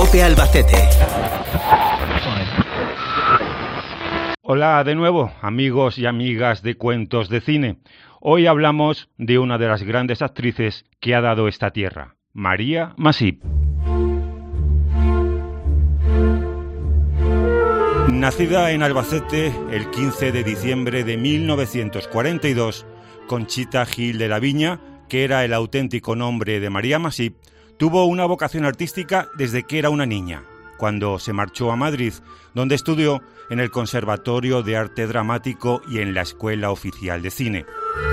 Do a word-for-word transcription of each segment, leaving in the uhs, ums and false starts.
COPE Albacete. Hola de nuevo, amigos y amigas de Cuentos de Cine. Hoy hablamos de una de las grandes actrices que ha dado esta tierra, María Masip. Nacida en Albacete el quince de diciembre de mil novecientos cuarenta y dos, Conchita Gil de la Viña, que era el auténtico nombre de María Masip, tuvo una vocación artística desde que era una niña, cuando se marchó a Madrid, donde estudió en el Conservatorio de Arte Dramático y en la Escuela Oficial de Cine.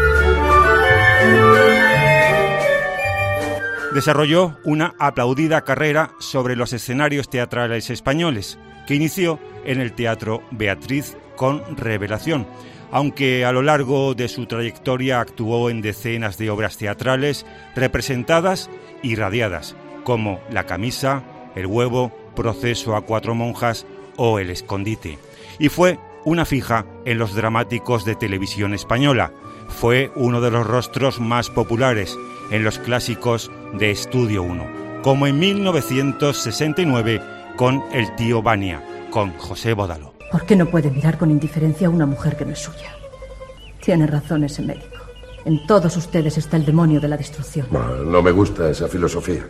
Desarrolló una aplaudida carrera sobre los escenarios teatrales españoles, que inició en el Teatro Beatriz con Revelación, aunque a lo largo de su trayectoria actuó en decenas de obras teatrales representadas y radiadas, como La camisa, El huevo, Proceso a cuatro monjas o El escondite, y fue una fija en los dramáticos de televisión española. Fue uno de los rostros más populares en los clásicos de Estudio uno, como en mil novecientos sesenta y nueve con El tío Vania, con José Bódalo. ¿Por qué no puede mirar con indiferencia a una mujer que no es suya? Tiene razón ese médico. En todos ustedes está el demonio de la destrucción. No, no me gusta esa filosofía.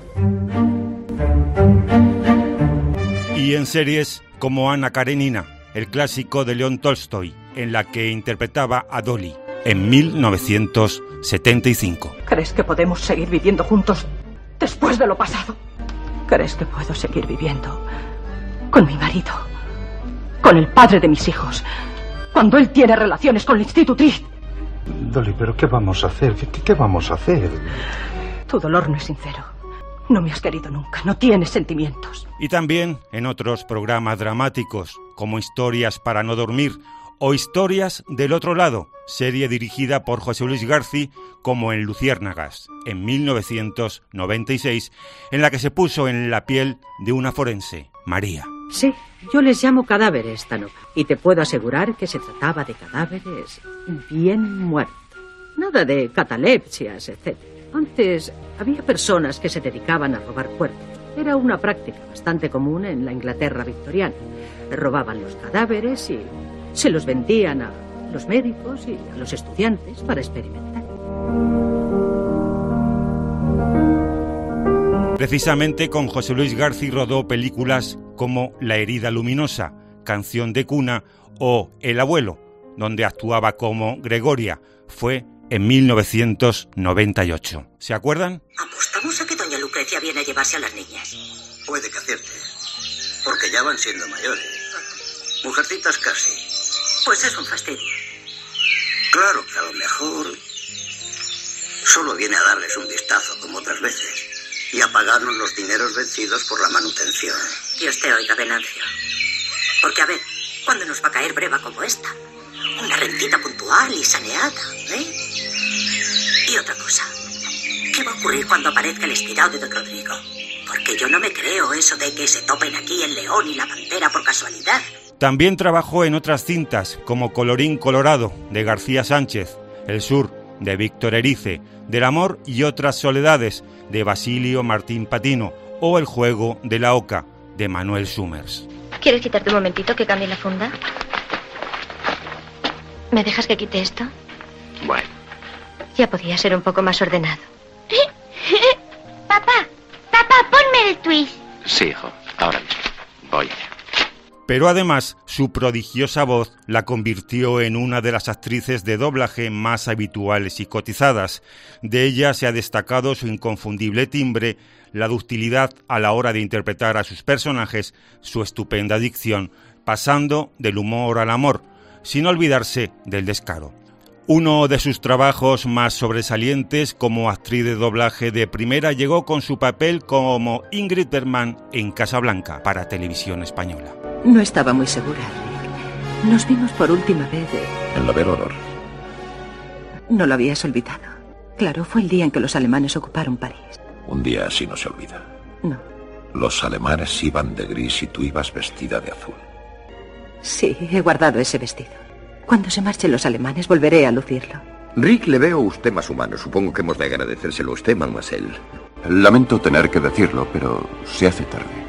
Y en series como Ana Karenina, el clásico de León Tolstoy, en la que interpretaba a Dolly en mil novecientos setenta y cinco. ¿Crees que podemos seguir viviendo juntos después de lo pasado? ¿Crees que puedo seguir viviendo con mi marido, con el padre de mis hijos, cuando él tiene relaciones con la institutriz? Dolly, ¿pero qué vamos a hacer? ¿Qué, qué, qué vamos a hacer? Tu dolor no es sincero. No me has querido nunca, no tienes sentimientos. Y también en otros programas dramáticos, como Historias para no dormir o Historias del otro lado, serie dirigida por José Luis García, como en Luciérnagas, en mil novecientos noventa y seis, en la que se puso en la piel de una forense, María. Sí, yo les llamo cadáveres, Tano, y te puedo asegurar que se trataba de cadáveres bien muertos. Nada de catalepsias, etcétera. Antes había personas que se dedicaban a robar cuerpos. Era una práctica bastante común en la Inglaterra victoriana. Robaban los cadáveres y se los vendían a los médicos y a los estudiantes para experimentar. Precisamente con José Luis García rodó películas como La herida luminosa, Canción de cuna o El abuelo, donde actuaba como Gregoria. Fue en mil novecientos noventa y ocho. ¿Se acuerdan? Apostamos a que doña Lucrecia viene a llevarse a las niñas. Puede que acierte, porque ya van siendo mayores. Mujercitas casi. Pues es un fastidio. Claro que a lo mejor solo viene a darles un vistazo como otras veces y a pagarnos los dineros vencidos por la manutención. Dios te oiga, Venancio. Porque a ver, ¿cuándo nos va a caer breva como esta? Una rentita puntual y saneada, ¿eh? Y otra cosa, ¿qué va a ocurrir cuando aparezca el estirado de don Rodrigo? Porque yo no me creo eso de que se topen aquí el león y la pantera por casualidad. También trabajó en otras cintas como Colorín Colorado, de García Sánchez, El sur, de Víctor Erice, Del amor y otras soledades, de Basilio Martín Patino, o El juego de la oca, de Manuel Summers. ¿Quieres quitarte un momentito que cambie la funda? ¿Me dejas que quite esto? Bueno. Ya podía ser un poco más ordenado. Papá, papá, ponme el twist. Sí, hijo, ahora mismo. Voy allá. Pero además, su prodigiosa voz la convirtió en una de las actrices de doblaje más habituales y cotizadas. De ella se ha destacado su inconfundible timbre, la ductilidad a la hora de interpretar a sus personajes, su estupenda dicción, pasando del humor al amor, sin olvidarse del descaro. Uno de sus trabajos más sobresalientes como actriz de doblaje de primera llegó con su papel como Ingrid Bergman en Casablanca para Televisión Española. No estaba muy segura, Rick. Nos vimos por última vez de... En la Bel Honor. No lo habías olvidado. Claro, fue el día en que los alemanes ocuparon París. Un día así no se olvida. No. Los alemanes iban de gris y tú ibas vestida de azul. Sí, he guardado ese vestido. Cuando se marchen los alemanes volveré a lucirlo. Rick, le veo a usted más humano. Supongo que hemos de agradecérselo a usted, mademoiselle. Lamento tener que decirlo, pero se hace tarde.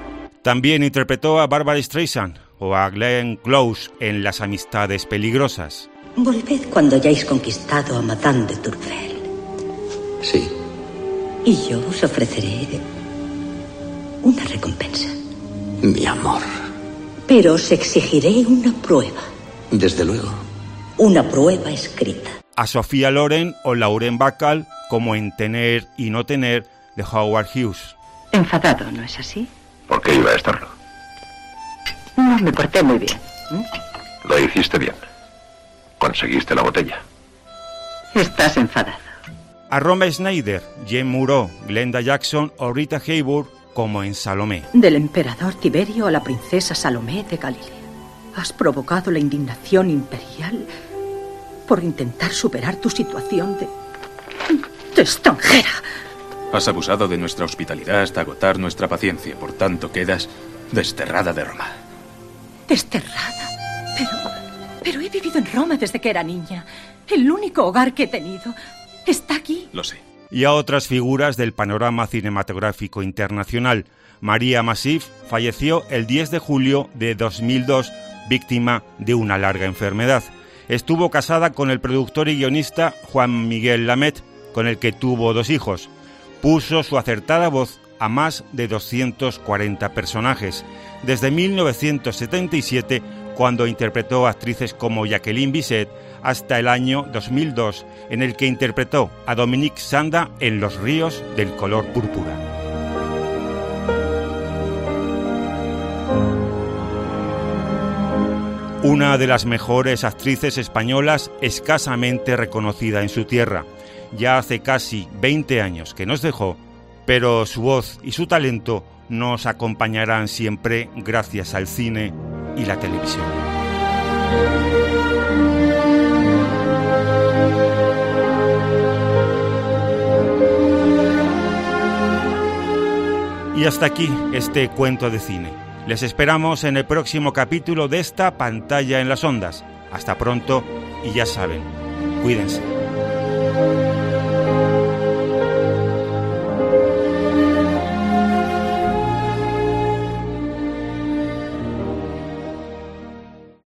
También interpretó a Barbra Streisand o a Glenn Close en Las amistades peligrosas. Volved cuando hayáis conquistado a Madame de Tourvel. Sí. Y yo os ofreceré una recompensa. Mi amor. Pero os exigiré una prueba. Desde luego. Una prueba escrita. A Sofía Loren o Lauren Bacall como en Tener y no tener de Howard Hughes. Enfadado, ¿no es así? ¿Por qué iba a estarlo? No, me porté muy bien. ¿Eh? Lo hiciste bien. Conseguiste la botella. Estás enfadado. A Roma Schneider, Jane Murrow, Glenda Jackson o Rita Hayworth como en Salomé. Del emperador Tiberio a la princesa Salomé de Galilea. Has provocado la indignación imperial por intentar superar tu situación de, de extranjera. Has abusado de nuestra hospitalidad hasta agotar nuestra paciencia. Por tanto, quedas desterrada de Roma. ¿Desterrada? Pero, pero he vivido en Roma desde que era niña. El único hogar que he tenido está aquí. Lo sé. Y a otras figuras del panorama cinematográfico internacional. María Massif falleció el diez de julio de dos mil dos, víctima de una larga enfermedad. Estuvo casada con el productor y guionista Juan Miguel Lamet, con el que tuvo dos hijos. Puso su acertada voz a más de doscientos cuarenta personajes, desde mil novecientos setenta y siete, cuando interpretó actrices como Jacqueline Bisset, hasta el año dos mil dos, en el que interpretó a Dominique Sanda en Los ríos del color púrpura. Una de las mejores actrices españolas escasamente reconocida en su tierra. Ya hace casi veinte años que nos dejó, pero su voz y su talento nos acompañarán siempre gracias al cine y la televisión. Y hasta aquí este cuento de cine. Les esperamos en el próximo capítulo de esta Pantalla en las Ondas. Hasta pronto y ya saben, cuídense.